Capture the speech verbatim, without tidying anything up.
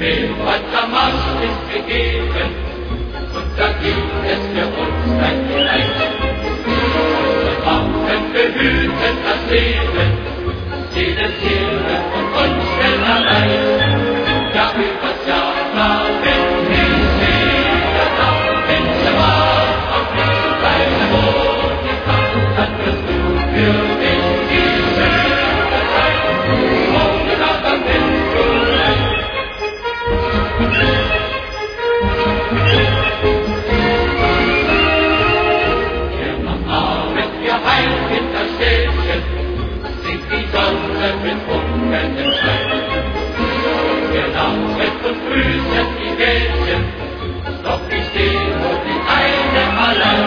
Weiter Marsch ist gegeben, und da gibt es für uns ein Gleich. Unsere Waffen behüten das Leben, jedes Tiere von uns schnell allein. Ja, übers Jahr waren wir wieder da, wenn sie war auf diesem kleinen Monika, dann wirst du für mich die Schöne sein. Ohne das dann bist du rein. Am Abend wir heim hinter Städtchen, singt die Sonne mit funkelndem Schein. Wir lachen und grüßen die Mädchen, doch ich seh nur die eine allein.